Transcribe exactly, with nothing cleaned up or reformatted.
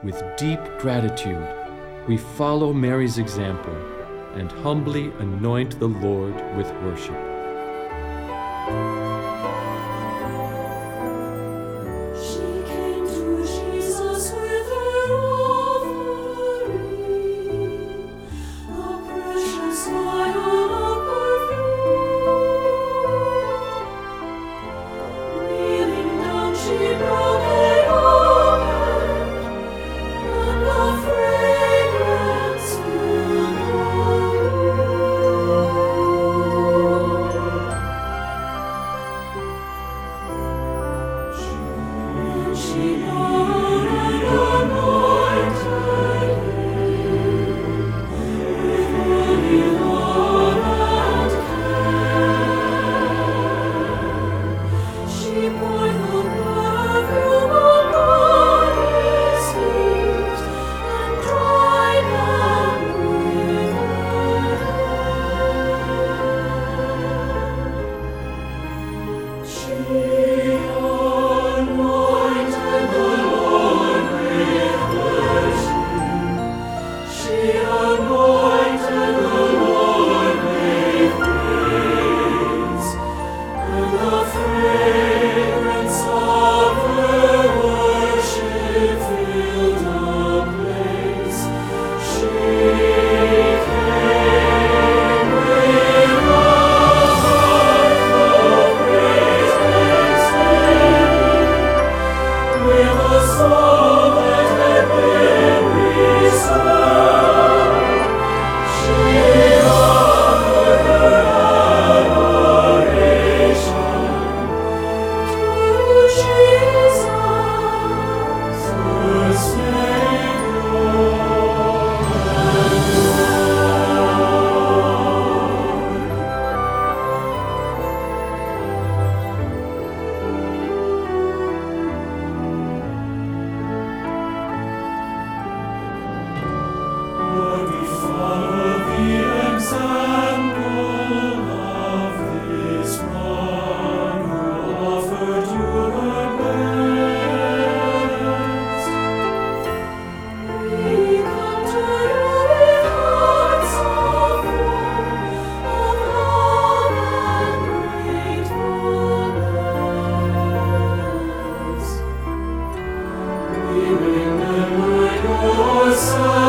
With deep gratitude, we follow Mary's example and humbly anoint the Lord with worship. She came to Jesus with her offering, a precious vial of perfume. Kneeling down, she broke it open, and the fragrance filled the room. She poured and anointed him with holy love and care. She poured the perfume upon his feet and dried them with her hair. She anointed the Lord with virtue. She anointed the Lord with praise, and the fragrance of her worship filled the place. She came with a heart of praise thanksgiving, with a soul that had been restored. She offered her adoration to Jesus, her Savior and Lord. Lord, we follow the example of this one who offered you her best. We come to you with hearts so full of love and gratefulness. We remember your Son.